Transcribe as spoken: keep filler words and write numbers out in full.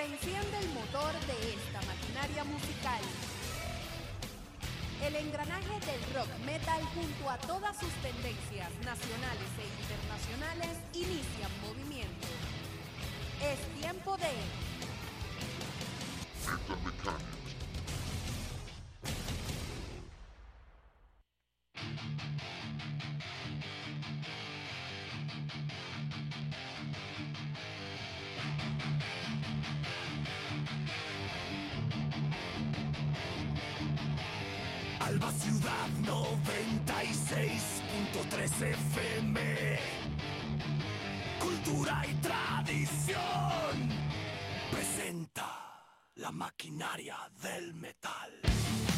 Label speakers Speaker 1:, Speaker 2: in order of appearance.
Speaker 1: Se enciende el motor de esta maquinaria musical. El engranaje del rock metal junto a todas sus tendencias nacionales e internacionales inician movimiento. Es tiempo de
Speaker 2: Metal Mechanics.
Speaker 3: Alba Ciudad noventa y seis punto tres F M. Cultura y tradición presenta la maquinaria del metal.